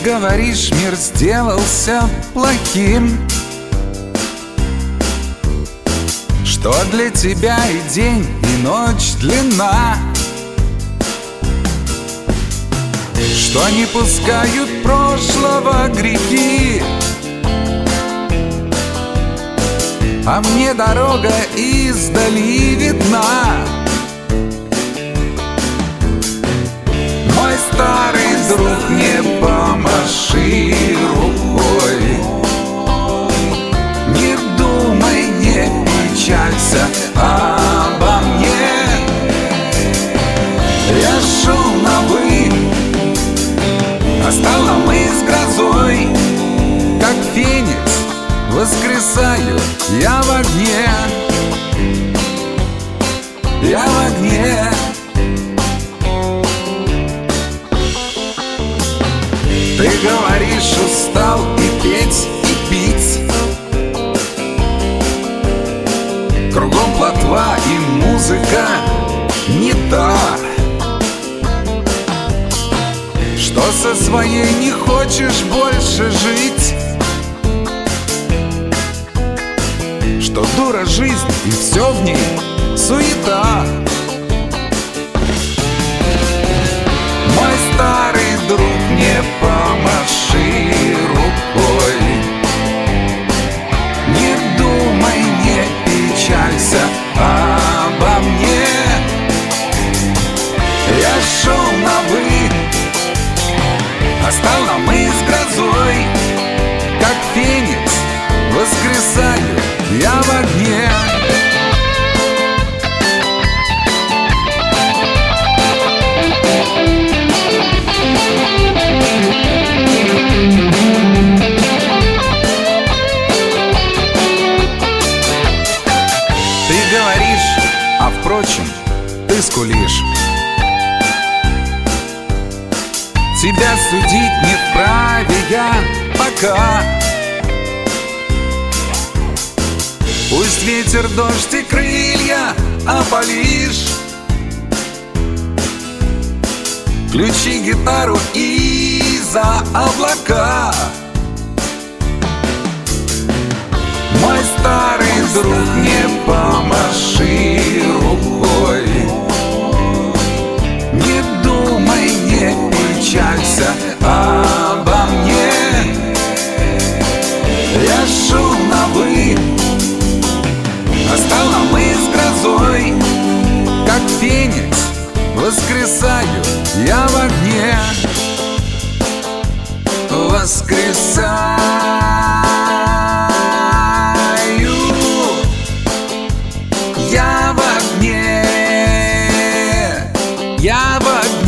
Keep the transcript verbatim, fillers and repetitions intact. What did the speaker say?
говоришь, мир сделался плохим, что для тебя и день, и ночь длинна, что не пускают прошлого грехи, а мне дорога издали видна. Мой старый друг, не помаши рукой, не думай, не печалься обо мне. Я шел на вы, а стал на мы с грозой, как феникс воскресаю я в огне, я в огне. Ты говоришь, устал и петь, и пить, кругом плотва и музыка не та, что со своей не хочешь больше жить, что дура жизнь и все в ней суета. Мой старый друг, не помаши рукой, не думай, не печалься обо мне. Я шел на вы, а стал на мы с грозой, как феникс воскресаю я в огне. Ты говоришь, а впрочем, ты скулишь. Тебя судить не вправе я пока. Пусть ветер, дождь и крылья опалишь, включи гитару и за облака. Мой старый друг, не помаши рукой, не думай, не печалься обо мне. Я шел на вы, а стал на мы с грозой, как феникс воскресаю я в огне, воскресаю я в огне, я в огне.